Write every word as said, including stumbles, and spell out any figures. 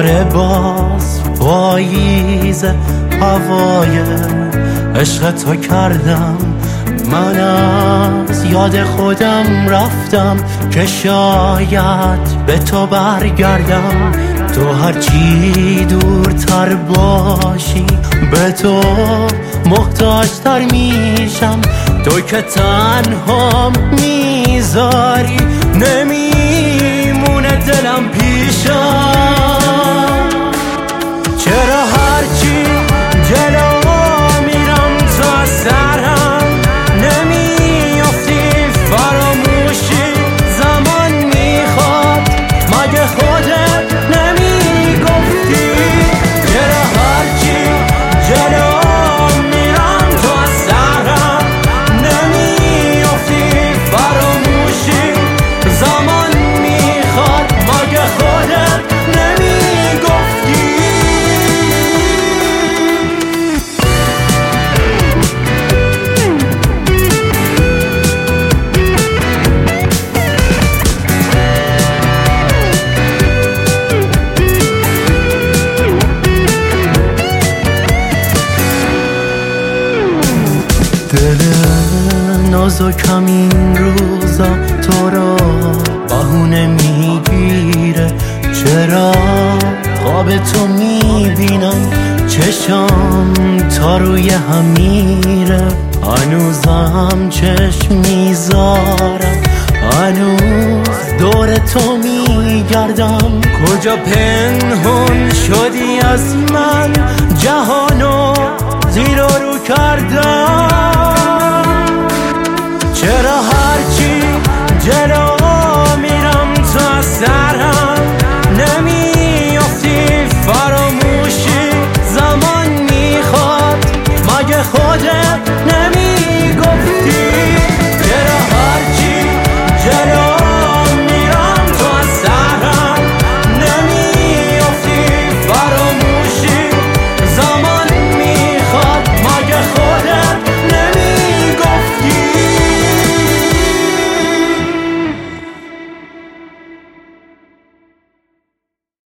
دوباره باز پاییز هوای عشق تو کردم. من از یاد خودم رفتم که شاید به تو برگردم. تو هرچی دورتر باشی به تو محتاجتر میشم. تو که تنها میذاری نمیمونه دلم پیشم. چرا هرچی جلو میرم تو از سرم نمیافتی؟ فراموشی زمان میخواد مگه خودت نمیگفتی؟ چرا هرچی جلو میرم تو از سرم نمیافتی؟ فراموشی زمان میخواد مگه خودت نمیگفتی؟ دل نازکم این روزا تو را بهونه میگیره. چرا خواب تو میبینم چشم تا روی هم میره. هنوزم چشم میذارم هنوز دور تو میگردم. کجا پنهون شدی از